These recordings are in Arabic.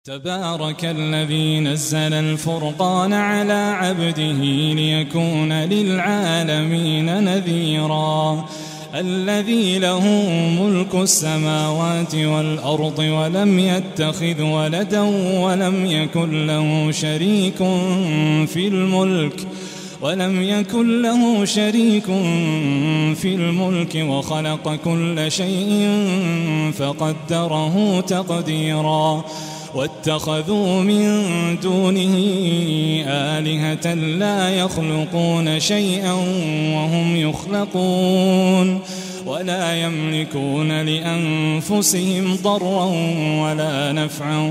تبارك الذي نزل الفرقان على عبده ليكون للعالمين نذيرا الذي له ملك السماوات والأرض ولم يتخذ ولدا ولم يكن له شريك في الملك وخلق كل شيء فقدره تقديرا واتخذوا من دونه آلهة لا يخلقون شيئا وهم يخلقون ولا يملكون لأنفسهم ضرا ولا نفعا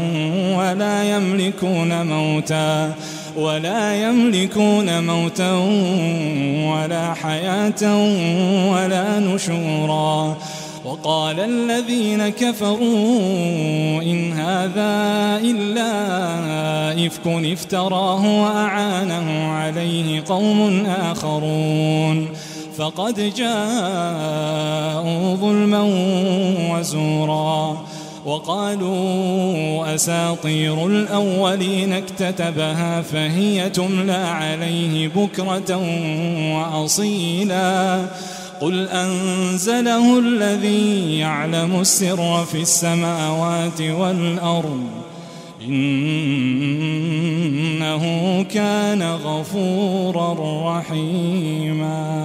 ولا يملكون موتا ولا حياة ولا نشورا. وقال الذين كفروا إن هذا إلا إفك افتراه وأعانه عليه قوم آخرون فقد جاءوا ظلما وزورا. وقالوا أساطير الأولين اكتتبها فهي تملى عليه بكرة وأصيلا قل أنزله الذي يعلم السر في السماوات والأرض إنه كان غفورا رحيما.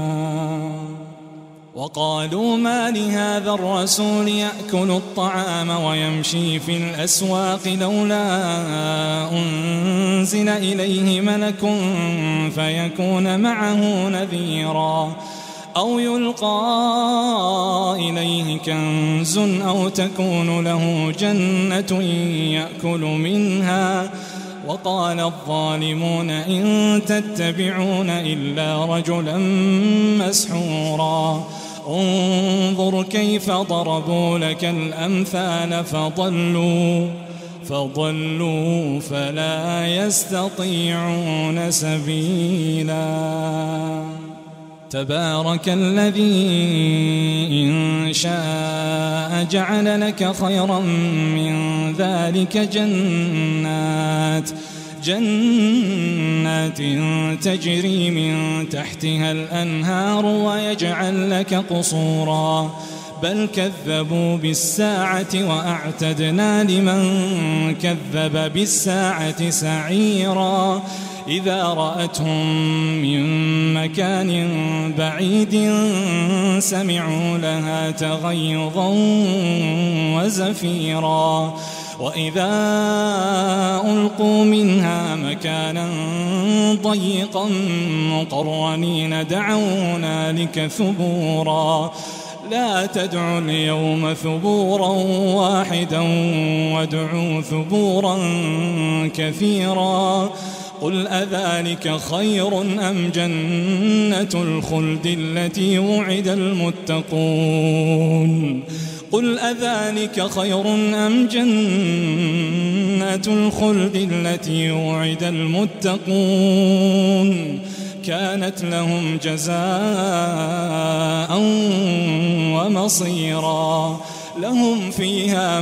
وقالوا ما لهذا الرسول يأكل الطعام ويمشي في الأسواق لولا أنزل إليه ملك فيكون معه نذيرا أو يلقى إليه كنز أو تكون له جنة يأكل منها. وقال الظالمون إن تتبعون إلا رجلا مسحورا انظر كيف ضربوا لك الأمثال فضلوا فلا يستطيعون سبيلا. تبارك الذي إن شاء جعل لك خيرا من ذلك جنات تجري من تحتها الأنهار ويجعل لك قصورا بل كذبوا بالساعة وأعتدنا لمن كذب بالساعة سعيرا. إذا رأتهم من مكان بعيد سمعوا لها تغيظا وزفيرا وإذا ألقوا منها مكانا ضيقا مقرنين دعوا هنالك ثبورا لا تدعوا اليوم ثبورا واحدا وادعوا ثبورا كثيرا. قل أذلك خير أم جنة الخلد التي وعد المتقون قل أذلك خير أم جنة الخلد التي وعد المتقون كانت لهم جزاء ومصيرا لهم فيها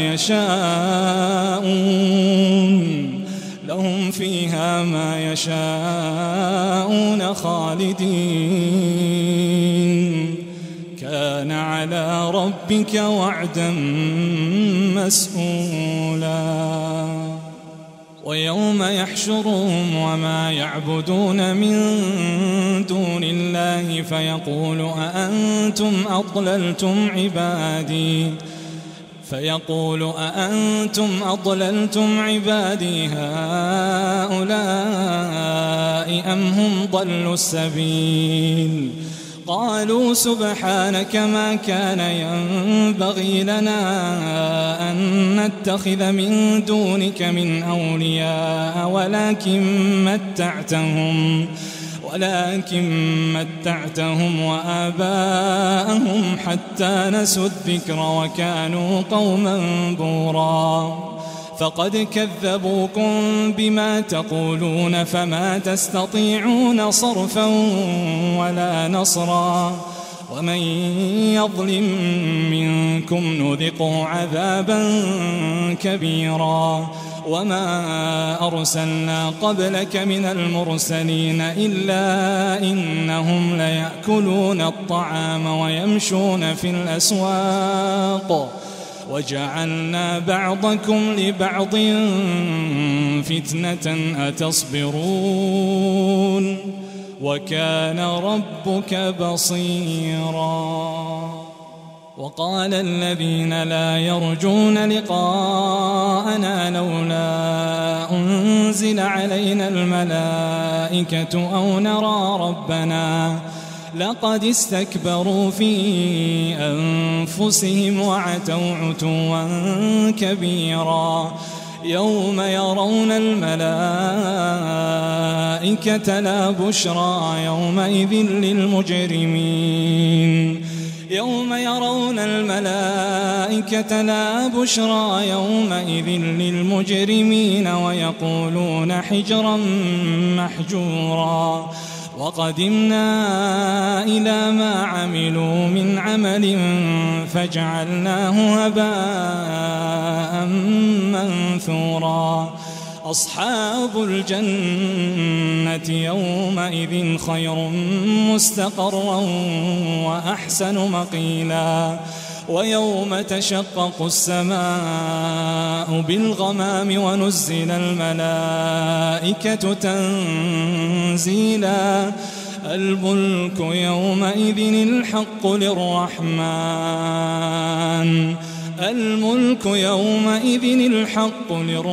ما يشاءون خالدين كان على ربك وعدا مسئولا. ويوم يحشرهم وما يعبدون من دون الله فيقول أأنتم أضللتم عبادي هؤلاء أم هم ضلوا السبيل قالوا سبحانك ما كان ينبغي لنا أن نتخذ من دونك من أولياء ولكن متعتهم وآباءهم حتى نسوا الذكر وكانوا قوما بورا فقد كذبوكم بما تقولون فما تستطيعون صرفا ولا نصرا ومن يظلم منكم نذقه عذابا كبيرا وما أرسلنا قبلك من المرسلين إلا إنهم ليأكلون الطعام ويمشون في الأسواق وجعلنا بعضكم لبعض فتنة أتصبرون وكان ربك بصيرا. وقال الذين لا يرجون لقاءنا لولا أنزل علينا الملائكة أو نرى ربنا لقد استكبروا في أنفسهم وعتوا عتوا كبيرا. يوم يرون الملائكة لا بشرى يومئذ للمجرمين يوم يرون الملائكة لا بشرى يومئذ للمجرمين ويقولون حجرا محجورا. وقدمنا إلى ما عملوا من عمل فجعلناه هباء منثورا. أصحاب الجنة يومئذ خير مستقرا وأحسن مقيلا. ويوم تشقق السماء بالغمام ونزل الملائكة تنزيلا. الملك يومئذ الحق للرحمن الملك يومئذ الحق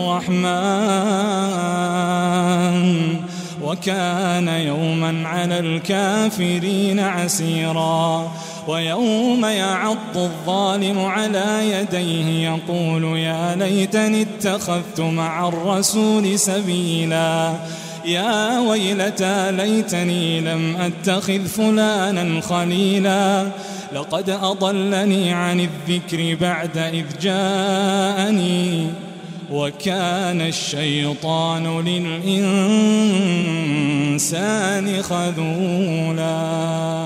للرحمن وكان يوما على الكافرين عسيرا. ويوم يعض الظالم على يديه يقول يا ليتني اتخذت مع الرسول سبيلا. يا ويلتى ليتني لم أتخذ فلانا خليلا لقد أضلني عن الذكر بعد إذ جاءني وكان الشيطان للإنسان خذولا.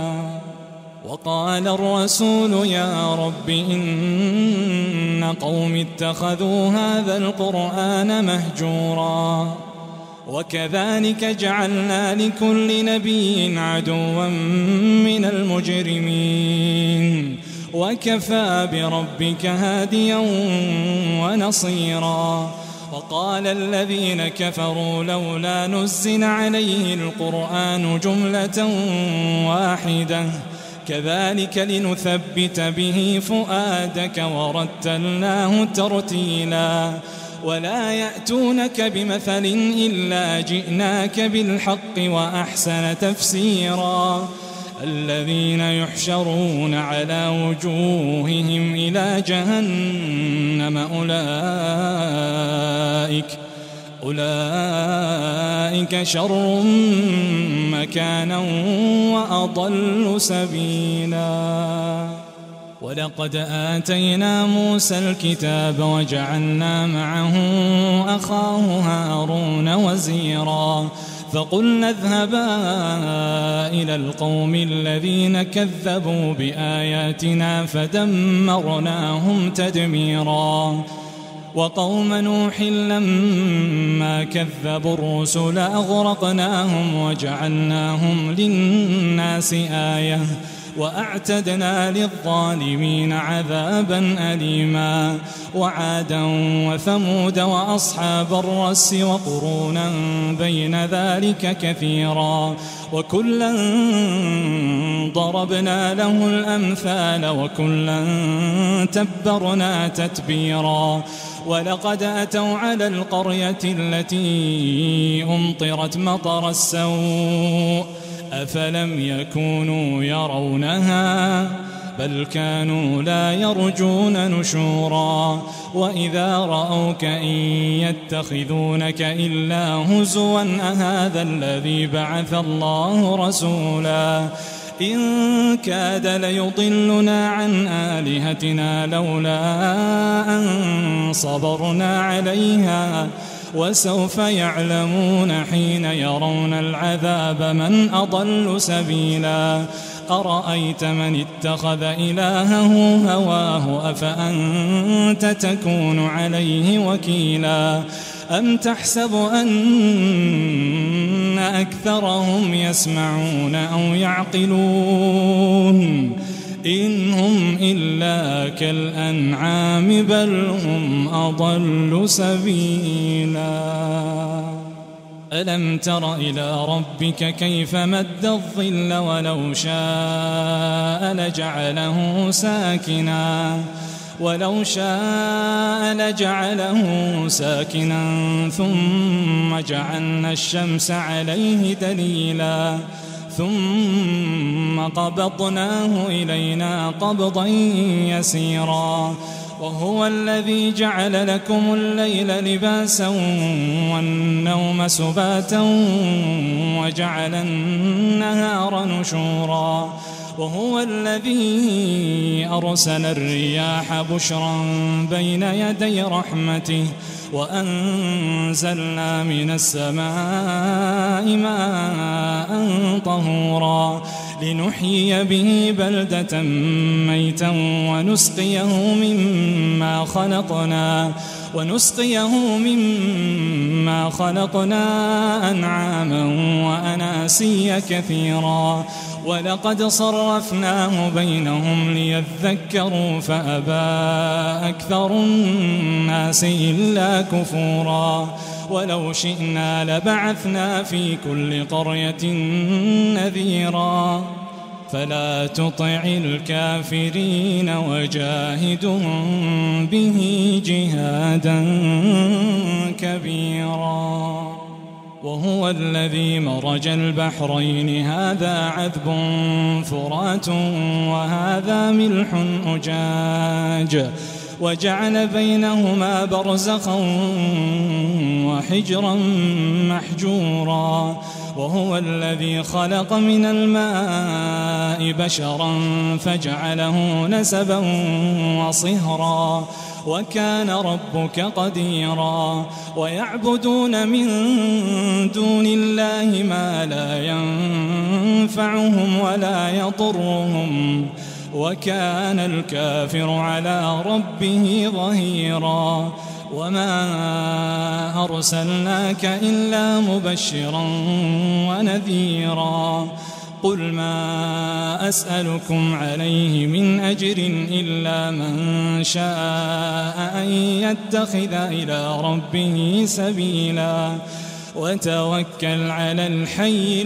وقال الرسول يا رب إن قوم اتخذوا هذا القرآن مهجورا. وكذلك جعلنا لكل نبي عدوا من المجرمين وكفى بربك هاديا ونصيرا. وقال الذين كفروا لولا نزل عليه القرآن جملة واحدة كذلك لنثبت به فؤادك ورتلناه ترتيلا. ولا يأتونك بمثل إلا جئناك بالحق وأحسن تفسيرا. الذين يحشرون على وجوههم إلى جهنم أولئك شر مكانا وأضل سبيلا. ولقد آتينا موسى الكتاب وجعلنا معه أخاه هارون وزيرا. فقلنا اذهبا إلى القوم الذين كذبوا بآياتنا فدمرناهم تدميرا. وقوم نوح لما كذبوا الرسل أغرقناهم وجعلناهم للناس آية وأعتدنا للظالمين عذابا أليما. وعادا وثمود وأصحاب الرس وقرونا بين ذلك كثيرا. وكلا ضربنا له الأمثال وكلا تبرنا تتبيرا. ولقد أتوا على القرية التي أمطرت مطر السوء أفلم يكونوا يرونها بل كانوا لا يرجون نشورا. وإذا رأوك إن يتخذونك إلا هزوا أهذا الذي بعث الله رسولا. إن كاد ليضلنا عن آلهتنا لولا أن صبرنا عليها وسوف يعلمون حين يرون العذاب من أضل سبيلا. أرأيت من اتخذ إلهه هواه أفأنت تكون عليه وكيلا أم تحسب أن أكثرهم يسمعون أو يعقلون إن هم إلا كالأنعام بل هم أضل سبيلا ألم تر إلى ربك كيف مد الظل ولو شاء لجعله ساكنا ثم جعلنا الشمس عليه دليلا ثم قبضناه إلينا قبضا يسيرا وهو الذي جعل لكم الليل لباسا والنوم سباتا وجعل النهار نشورا وهو الذي أرسل الرياح بشرا بين يدي رحمته وأنزلنا من السماء ماء طهورا لنحيي به بلدة ميتا ونسقيه مما خلقنا أنعاما وأناسيا كثيرا ولقد صرفناه بينهم ليذكروا فأبى أكثر الناس إلا كفورا ولو شئنا لبعثنا في كل قرية نذيرا فلا تطع الكافرين وجاهدهم به جهادا كبيرا وهو الذي مرج البحرين هذا عذب فرات وهذا ملح أجاج وجعل بينهما برزخا وحجرا محجورا وهو الذي خلق من الماء بشرا فجعله نسبا وصهرا وكان ربك قديرا ويعبدون من دون الله ما لا ينفعهم ولا يضرهم وكان الكافر على ربه ظهيرا وما أرسلناك إلا مبشرا ونذيرا قل ما أسألكم عليه من أجر إلا من شاء أن يتخذ إلى ربه سبيلا وتوكل على الحي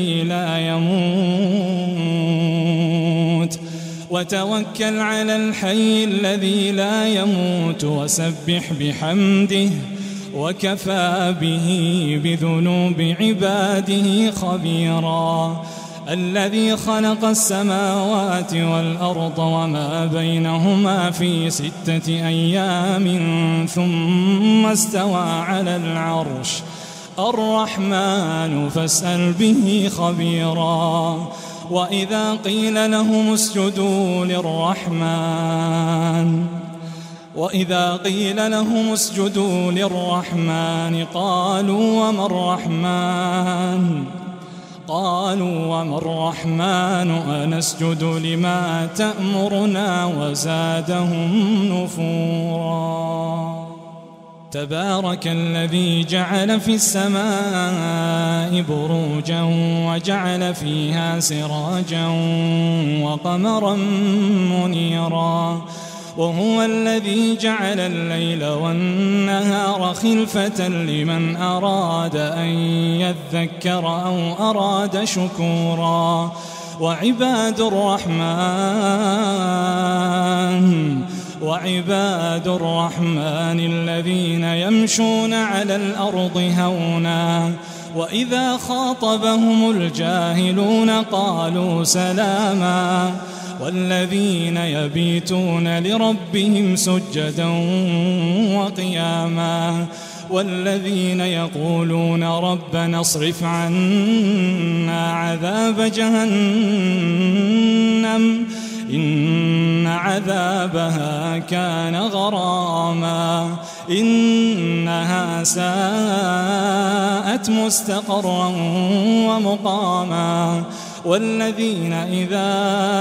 الذي لا يموت وسبح بحمده وكفى به بذنوب عباده خبيرا الذي خلق السماوات والأرض وما بينهما في 6 أيام ثم استوى على العرش الرحمن فاسأل به خبيرا وإذا قيل لهم اسجدوا للرحمن قالوا وما الرحمن أنسجد لما تأمرنا وزادهم نفورا تبارك الذي جعل في السماء بروجا وجعل فيها سراجا وقمرا منيرا وهو الذي جعل الليل والنهار خلفة لمن أراد أن يذكر أو أراد شكورا وعباد الرحمن الذين يمشون على الأرض هونا وإذا خاطبهم الجاهلون قالوا سلاما والذين يبيتون لربهم سجدا وقياما والذين يقولون ربنا اصرف عنا عذاب جهنم إن عذابها كان غراما إنها ساءت مستقرا ومقاما والذين إذا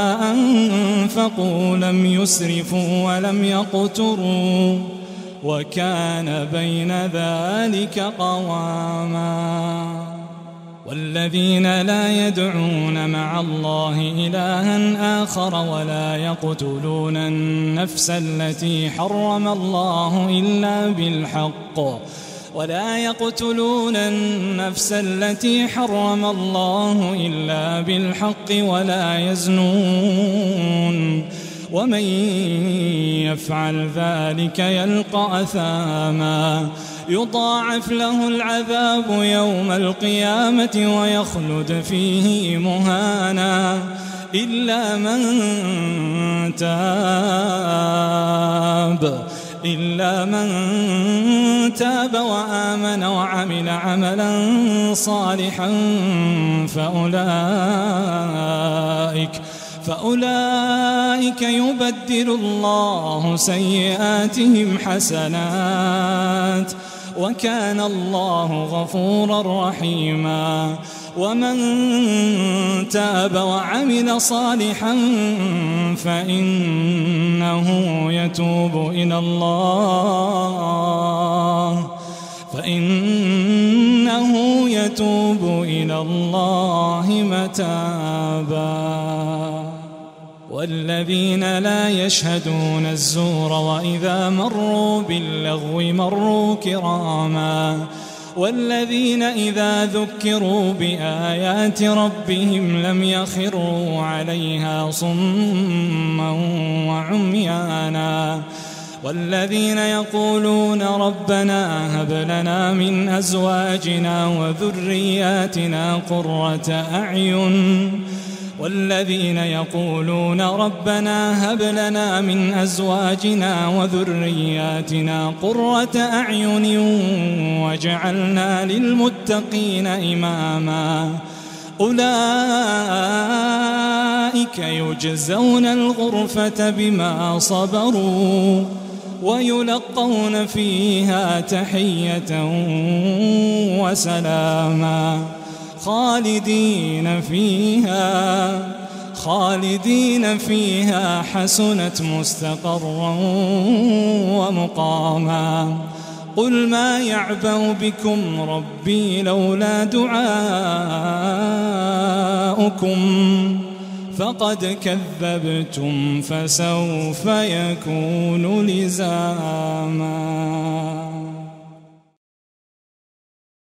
أنفقوا لم يسرفوا ولم يقتروا وكان بين ذلك قواما والذين لا يدعون مع الله إلها آخر ولا يقتلون النفس التي حرم الله إلا بالحق ولا يزنون ومن يفعل ذلك يلقى أثاما يضاعف له العذاب يوم القيامة ويخلد فيه مهانا إلا من تاب وآمن وعمل عملا صالحا فأولئك يبدل الله سيئاتهم حسنات وكان الله غفورا رحيما ومن تاب وعمل صالحا فإنه يتوب إلى الله متابا والذين لا يشهدون الزور وإذا مروا باللغو مروا كراما والذين إذا ذكروا بآيات ربهم لم يخروا عليها صما وعميانا والذين يقولون ربنا هب لنا من أزواجنا وذرياتنا قرة أعين واجعلنا للمتقين إماما أولئك يجزون الغرفة بما صبروا ويلقون فيها تحية وسلاما خالدين فيها حسنت مستقرا ومقاما قل ما يعبأ بكم ربي لولا دعاؤكم فقد كذبتم فسوف يكون لزاما.